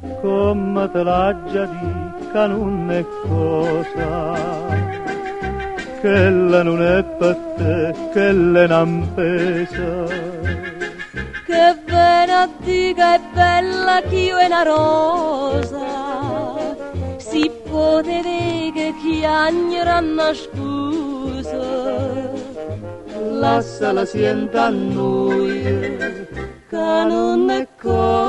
come te l'ha già dica non è cosa, quella non è per te, quella è un'ampesa. Che bene a dire che è bella che io è una rosa, si potete che chiagnera una scusa, Lasciala sienta a noi, che non è cosa.